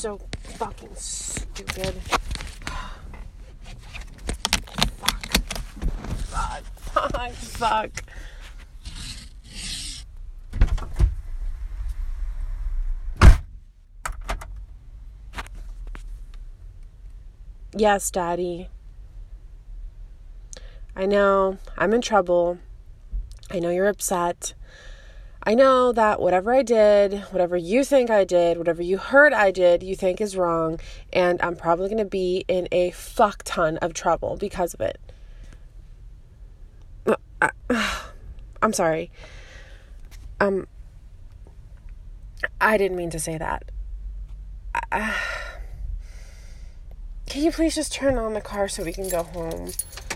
so fucking stupid. Fuck. Yes, Daddy. I know I'm in trouble. I know you're upset. I know that whatever I did, whatever you think I did, whatever you heard I did, you think is wrong, and I'm probably going to be in a fuck ton of trouble because of it. I'm sorry. I didn't mean to say that. Can you please just turn on the car so we can go home?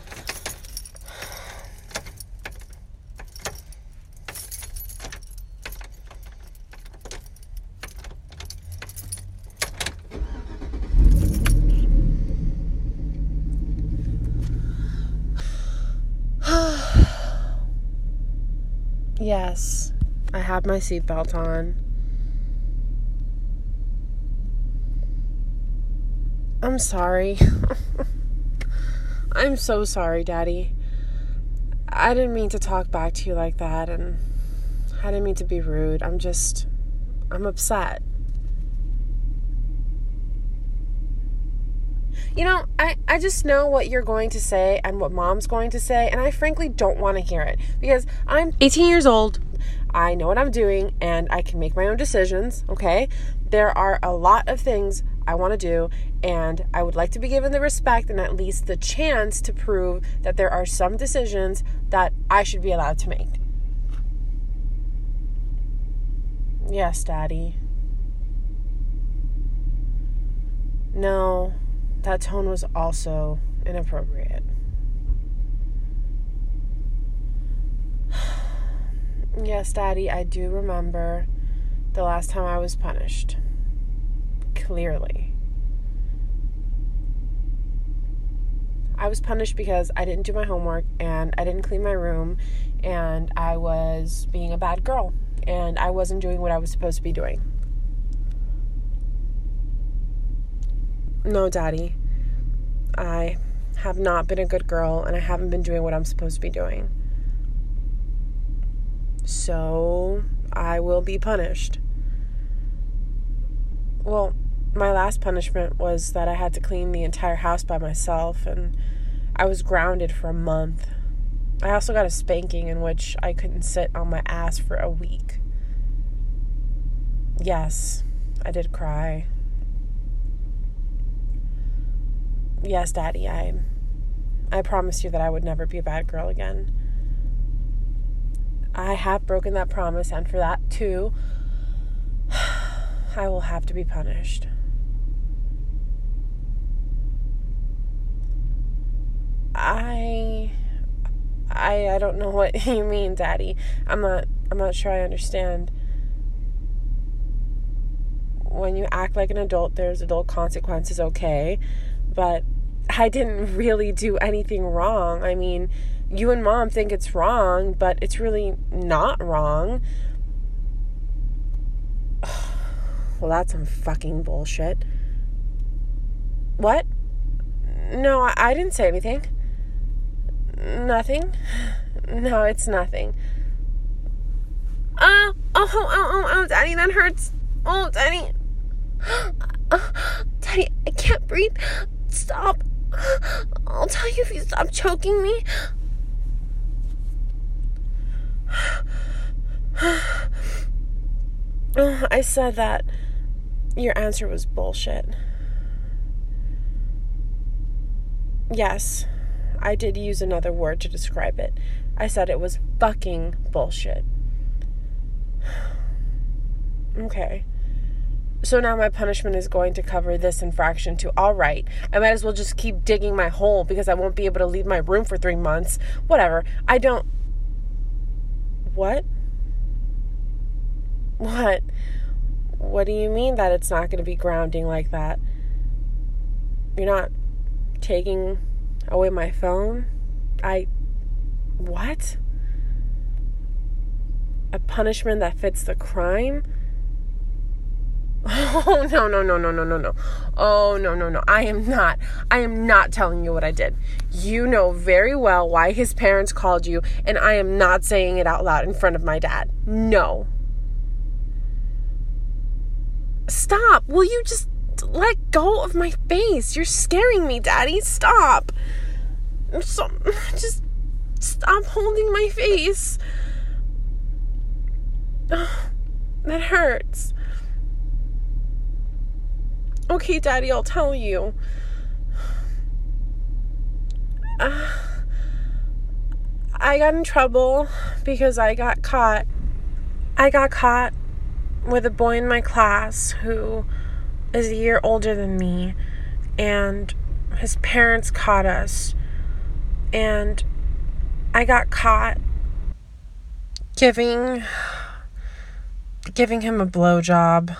Yes, I have my seatbelt on. I'm sorry. I'm so sorry, Daddy. I didn't mean to talk back to you like that, and I didn't mean to be rude. I'm upset. You know, I just know what you're going to say and what Mom's going to say, and I frankly don't want to hear it because I'm 18 years old. I know what I'm doing, and I can make my own decisions, okay? There are a lot of things I want to do, and I would like to be given the respect and at least the chance to prove that there are some decisions that I should be allowed to make. Yes, Daddy. No, that tone was also inappropriate. Yes, Daddy, I do remember the last time I was punished. Clearly. I was punished because I didn't do my homework and I didn't clean my room and I was being a bad girl and I wasn't doing what I was supposed to be doing. No, Daddy. I have not been a good girl and I haven't been doing what I'm supposed to be doing. So, I will be punished. Well, my last punishment was that I had to clean the entire house by myself, and I was grounded for a month. I also got a spanking in which I couldn't sit on my ass for a week. Yes, I did cry. Yes, Daddy, I promised you that I would never be a bad girl again. I have broken that promise, and for that, too, I will have to be punished. I don't know what you mean, Daddy. I'm not sure I understand. When you act like an adult, there's adult consequences, okay, but I didn't really do anything wrong. I mean, you and Mom think it's wrong, but it's really not wrong. Well, that's some fucking bullshit. What? No, I didn't say anything. Nothing? No, it's nothing. Oh, Daddy, that hurts. Oh, Daddy. Daddy, I can't breathe. Stop. I'll tell you if you stop choking me. I said that your answer was bullshit. Yes, I did use another word to describe it. I said it was fucking bullshit. Okay. So now my punishment is going to cover this infraction too. All right. I might as well just keep digging my hole because I won't be able to leave my room for 3 months. Whatever. What? What? What do you mean that it's not going to be grounding like that? You're not taking away my phone? What? A punishment that fits the crime? Oh, no, no, no, no, no, no, no. Oh, no, no, no. I am not telling you what I did. You know very well why his parents called you, and I am not saying it out loud in front of my dad. No. Stop. Will you just let go of my face? You're scaring me, Daddy. Stop. Just stop holding my face. That hurts. Okay, Daddy, I'll tell you. I got in trouble because I got caught with a boy in my class who is a year older than me, and his parents caught us, and I got caught giving him a blowjob.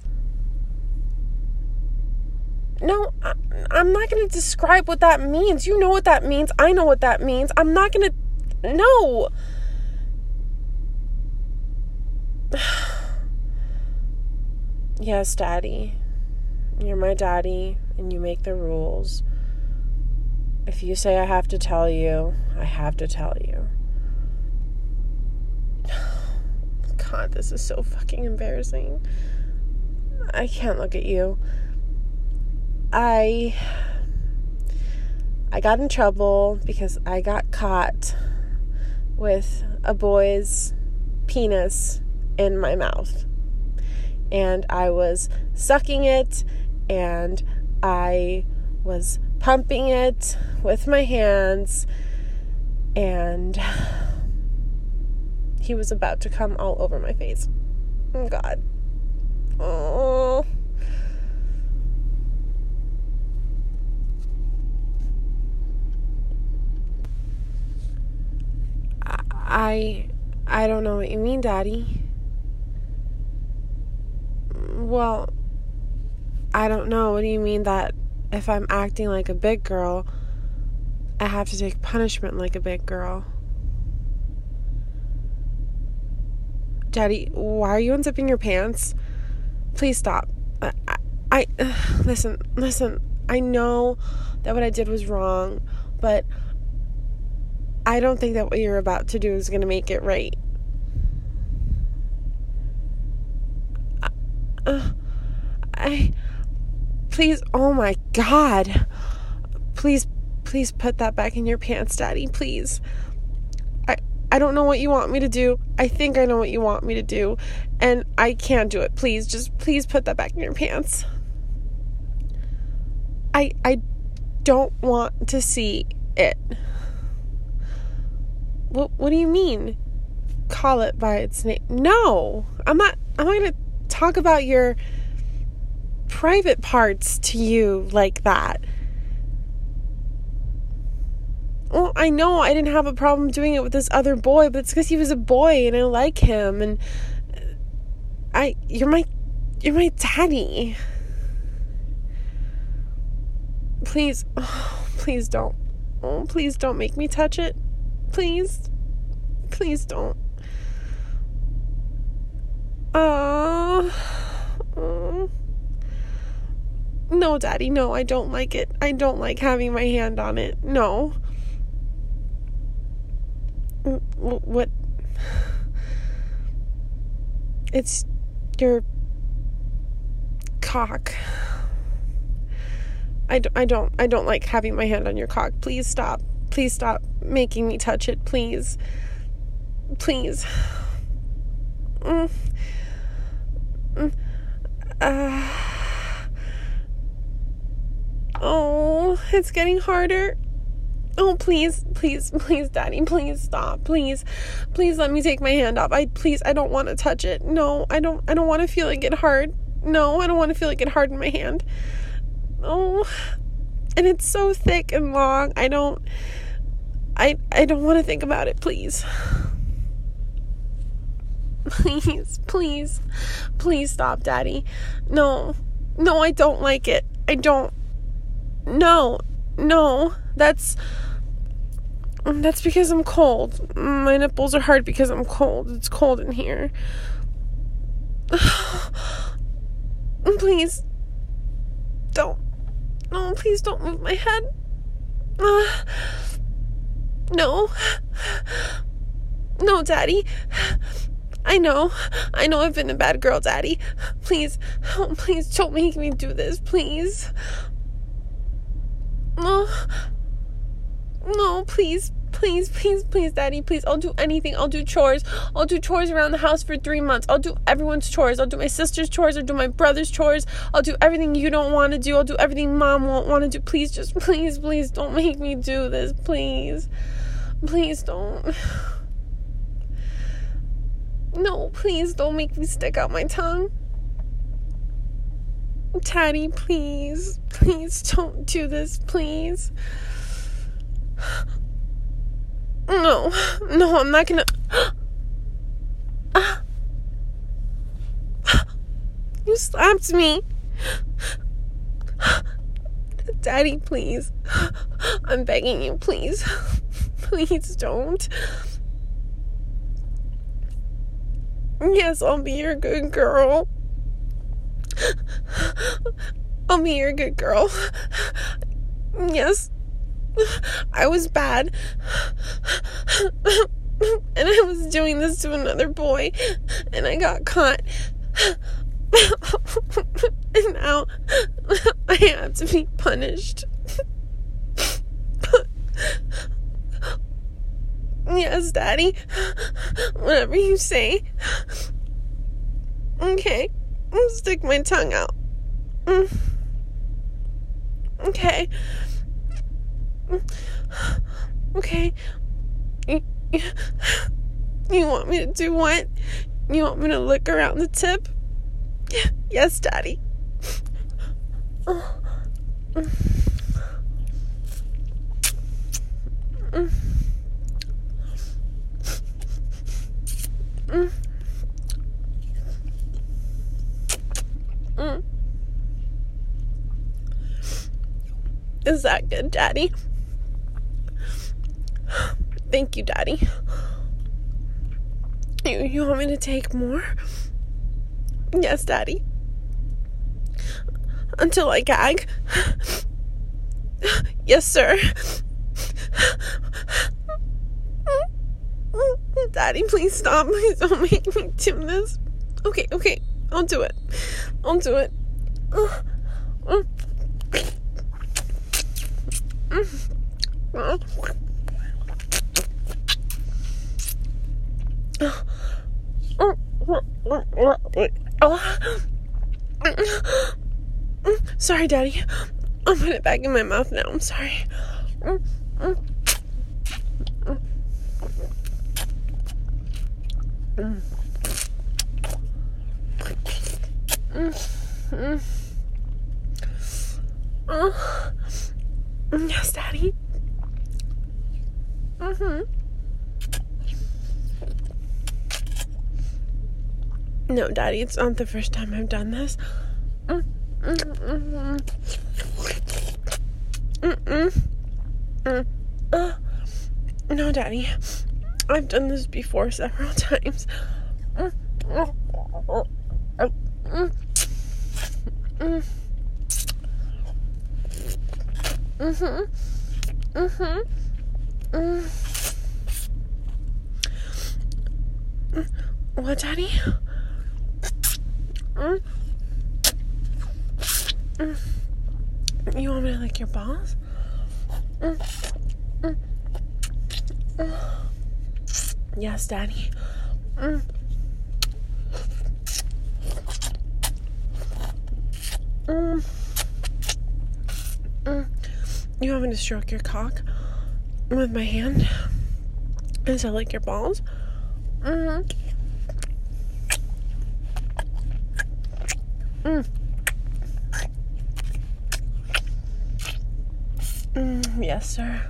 No, I'm not going to describe what that means. You know what that means. I know what that means. I'm not going to... No. Yes, Daddy. You're my daddy, and you make the rules. If you say I have to tell you, I have to tell you. God, this is so fucking embarrassing. I can't look at you. I got in trouble because I got caught with a boy's penis in my mouth. And I was sucking it, and I was pumping it with my hands, and he was about to come all over my face. Oh, God. Oh. I don't know what you mean, Daddy. Well, I don't know. What do you mean that if I'm acting like a big girl, I have to take punishment like a big girl? Daddy, why are you unzipping your pants? Please stop. Listen. I know that what I did was wrong, but I don't think that what you're about to do is going to make it right. Please, oh my God. Please put that back in your pants, Daddy, please. I don't know what you want me to do. I think I know what you want me to do, and I can't do it. Please put that back in your pants. I don't want to see it. What do you mean? Call it by its name. No, I'm not going to talk about your private parts to you like that. Well, I know I didn't have a problem doing it with this other boy, but it's because he was a boy and I like him, and you're my daddy. Please don't. Oh, please don't make me touch it. Please don't. No, Daddy, no, I don't like it. I don't like having my hand on it. No. What? It's your cock. I don't like having my hand on your cock. Please stop making me touch it, please. Oh, it's getting harder. Oh, please, Daddy, please stop. Please let me take my hand off. I don't want to touch it. No, I don't want to feel it get hard. No, I don't want to feel it get hard in my hand. Oh, and it's so thick and long. I don't want to think about it, please. Please stop, Daddy. No, I don't like it. I don't. No, that's because I'm cold. My nipples are hard because I'm cold. It's cold in here. Please. Don't. No, please don't move my head. No. No, Daddy. I know I've been a bad girl, Daddy. Please don't make me do this, please. No, please, Daddy, please. I'll do anything. I'll do chores. I'll do chores around the house for 3 months. I'll do everyone's chores. I'll do my sister's chores. I'll do my brother's chores. I'll do everything you don't want to do. I'll do everything Mom won't want to do. Please, just please don't make me do this, please. Please don't. No, please don't make me stick out my tongue. Daddy, please don't do this, please. No, I'm not gonna. You slapped me. Daddy, please. I'm begging you, please. Please don't. Yes, I'll be your good girl. I'll be your good girl. Yes, I was bad. And I was doing this to another boy. And I got caught. And now I have to be punished. Yes, Daddy. Whatever you say. Okay. I'll stick my tongue out. Okay. Okay. You want me to do what? You want me to lick around the tip? Yes, Daddy. Is that good, Daddy? Thank you, Daddy. You want me to take more? Yes, Daddy. Until I gag? Yes, sir. Daddy, please stop. Please don't make me do this. Okay. I'll do it. Sorry, Daddy. I'll put it back in my mouth now. I'm sorry. Yes, Daddy. No, Daddy, it's not the first time I've done this. No, Daddy. I've done this before several times. What, Daddy? You want me to lick your balls? Yes, Daddy. You want me to stroke your cock with my hand and to lick your balls? Yes, sir.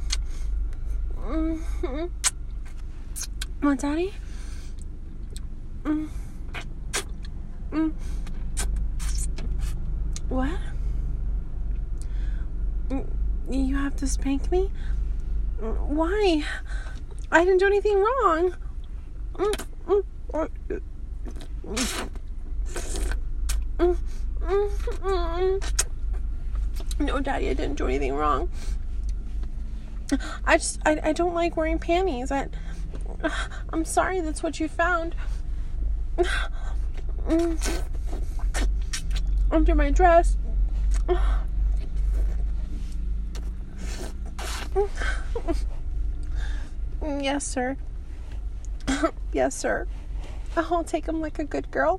What, Daddy? Mm. Mm. What? You have to spank me? Why? I didn't do anything wrong. No, Daddy, I didn't do anything wrong. I don't like wearing panties. I'm sorry that's what you found. Under my dress. Yes, sir. Yes, sir. I'll take him like a good girl.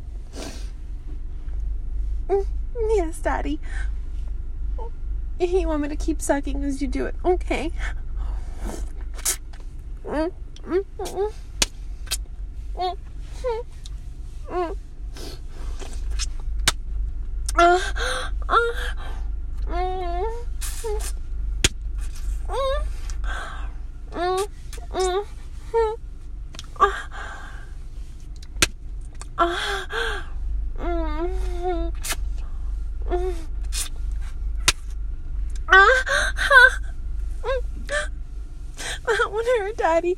Yes, Daddy. You want me to keep sucking as you do it? Okay. That one hurt, Daddy.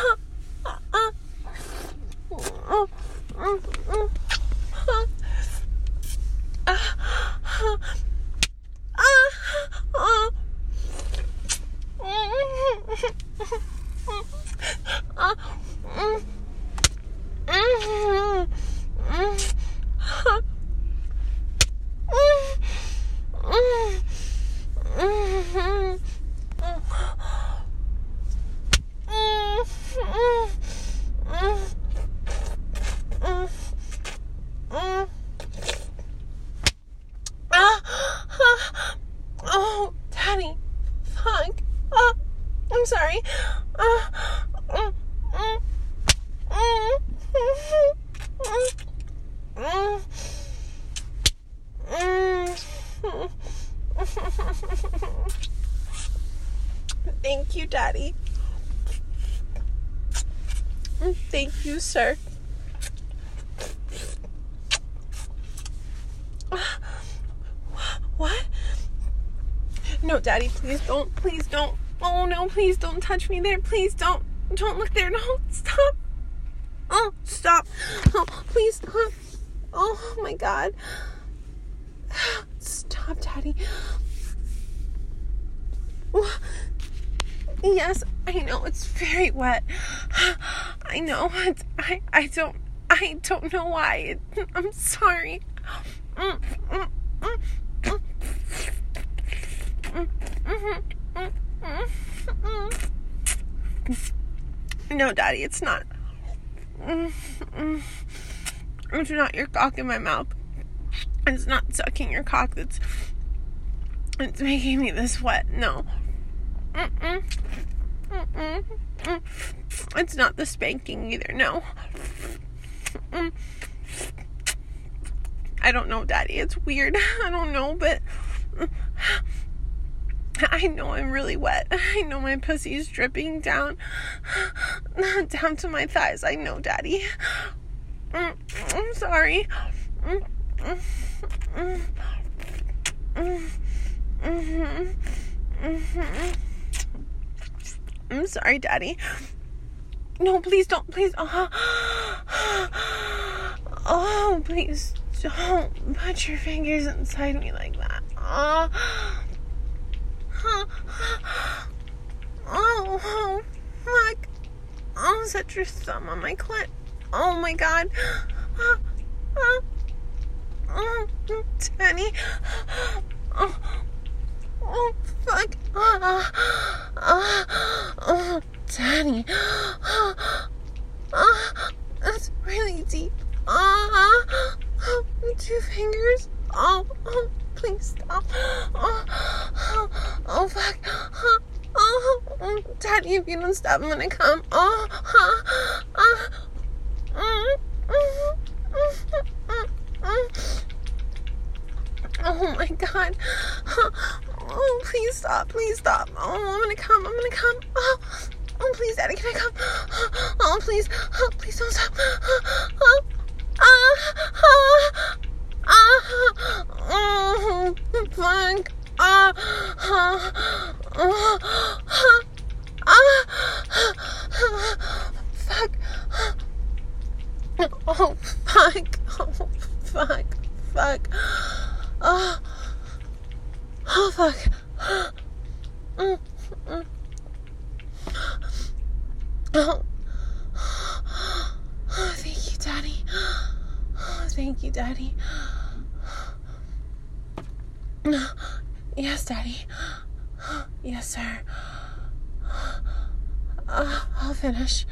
Oh, Daddy. Fuck. I'm sorry. Thank you, Daddy. Thank you, sir. What? No, Daddy, please don't. Please don't. Oh, no, please don't touch me there. Please don't. Don't look there. No, stop. Oh, stop. Oh, please stop. Oh, my God. Stop, Daddy. Yes, I know it's very wet. I know. I don't know why. I'm sorry. No, Daddy, it's not. It's not your cock in my mouth. It's not sucking your cock it's making me this wet. No. It's not the spanking either. No. I don't know, Daddy. It's weird. I don't know, but I know I'm really wet. I know my pussy's dripping down to my thighs. I know, Daddy. I'm sorry. I'm sorry, Daddy. No, please don't. Please. Oh, please don't put your fingers inside me like that. Oh, fuck. Oh, set your thumb on my clit. Oh, my God. Danny. Oh, fuck. Oh, Danny. That's really deep. 2 fingers. Oh, please stop. Oh, fuck. Oh, Daddy, if you don't stop, I'm gonna come. Oh my God. Oh, please stop. Please stop. Oh, I'm gonna come. Oh, please, Daddy, can I come? Oh, please. Oh, please don't stop. Fuck. Fuck. Oh, fuck. Oh, fuck. Fuck. Oh, fuck. Oh, thank you, Daddy. Oh, thank you, Daddy. Yes, Daddy. Yes, sir. I'll finish.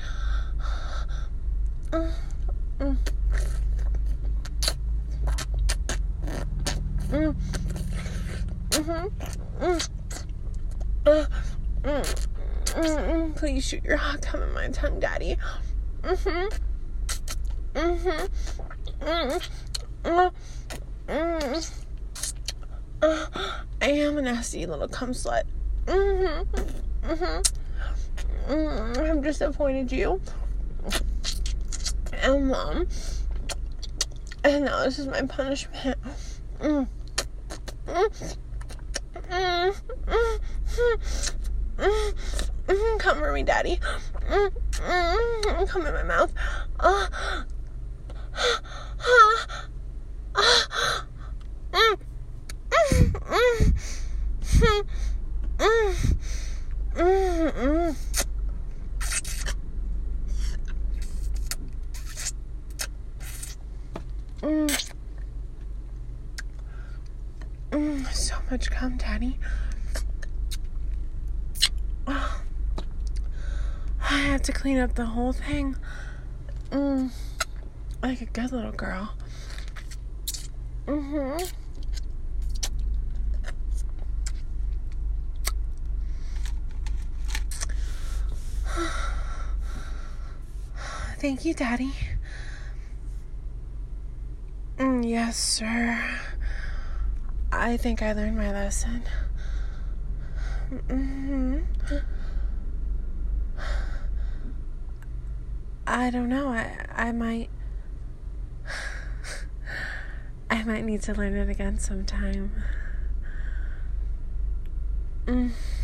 Please shoot your hot gum in my tongue, Daddy. I am a nasty little cum slut. I've disappointed you and Mom, and now this is my punishment. Comfort me, Daddy. Come in my mouth. So much cum, Daddy. I had to clean up the whole thing. Like a good little girl. Thank you, Daddy. Yes, sir. I think I learned my lesson. I don't know. I might need to learn it again sometime.